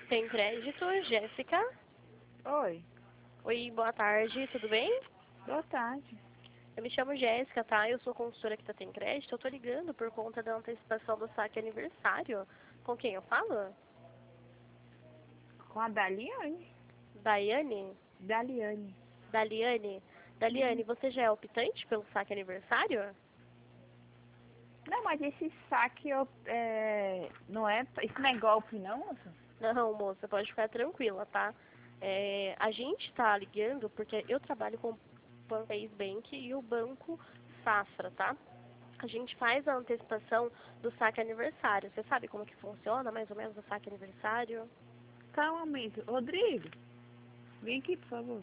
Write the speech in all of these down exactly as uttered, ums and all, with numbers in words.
Tem crédito, Jéssica. Oi, Oi, boa tarde, tudo bem? boa tarde. Eu me chamo Jéssica, tá? Eu sou consultora aqui da Tem Crédito. Eu tô ligando por conta da antecipação do saque aniversário. Com quem eu falo? Com a Daliane? Daiane? Daliane. Daliane? Daliane, Hum. você já é optante pelo saque aniversário? Não, mas esse saque eu, é, não é. Isso não é golpe, não, moça? Não, moça, pode ficar tranquila, tá? É, a gente tá ligando porque eu trabalho com o Banco Bank e o Banco Safra, tá? A gente faz a antecipação do saque aniversário. Você sabe como que funciona, mais ou menos, o saque aniversário? Calma, amigo. Rodrigo, vem aqui, por favor.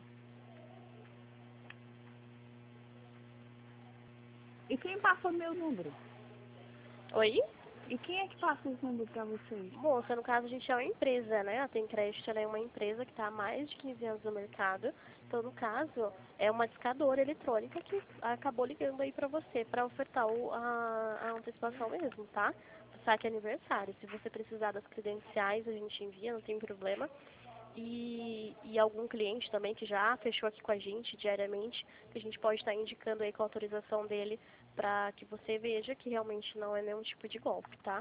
E quem passou meu número? Oi? E quem é que passa os números pra vocês? Moça, no caso a gente é uma empresa, né? A Tem Crédito ela é uma empresa que está há mais de quinze anos no mercado. Então, no caso, é uma discadora eletrônica que acabou ligando aí pra você, para ofertar o, a, a antecipação mesmo, tá? Do saque aniversário. Se você precisar das credenciais, a gente envia, não tem problema. E, e algum cliente também que já fechou aqui com a gente diariamente, que a gente pode estar indicando aí com a autorização dele para que você veja que realmente não é nenhum tipo de golpe, tá?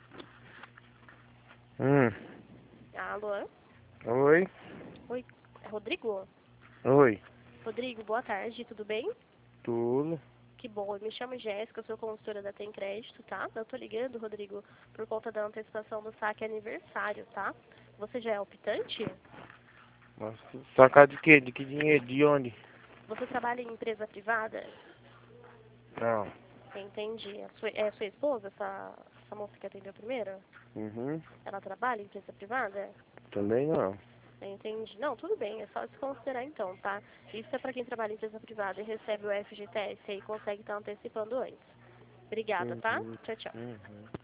Hum. Alô? Oi. Oi, é Rodrigo? Oi. Rodrigo, boa tarde, tudo bem? Tudo. Que bom, eu me chamo Jéssica, eu sou consultora da Tem Crédito, tá? Eu tô ligando, Rodrigo, por conta da antecipação do saque aniversário, tá? Você já é optante? Nossa, sacar de quê? De que dinheiro? De onde? Você trabalha em empresa privada? Não. Entendi. A sua, é a sua esposa, essa, essa moça que atendeu primeiro? Uhum. Ela trabalha em empresa privada? Também não. Entendi. Não, tudo bem, é só desconsiderar então, tá? Isso é para quem trabalha em empresa privada e recebe o F G T S e consegue estar antecipando antes. Obrigada, tá? Uhum. Tchau, tchau. Uhum.